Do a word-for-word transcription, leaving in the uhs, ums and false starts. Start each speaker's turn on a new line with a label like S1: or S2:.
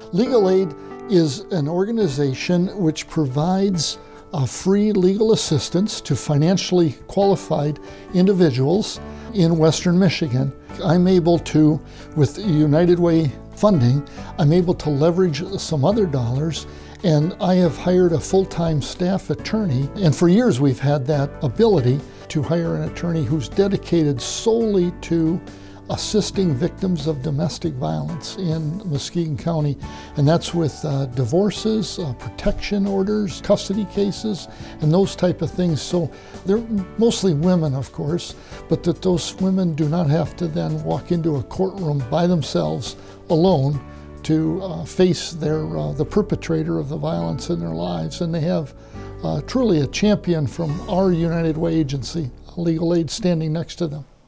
S1: Legal Aid is an organization which provides uh, free legal assistance to financially qualified individuals in Western Michigan. I'm able to, with United Way funding, I'm able to leverage some other dollars, and I have hired a full-time staff attorney, and for years we've had that ability to hire an attorney who's dedicated solely to assisting victims of domestic violence in Muskegon County, and that's with uh, divorces, uh, protection orders, custody cases, and those type of things. So they're mostly women, of course, but that those women do not have to then walk into a courtroom by themselves alone to uh, face their uh, the perpetrator of the violence in their lives, and they have uh, truly a champion from our United Way agency, Legal Aid, standing next to them.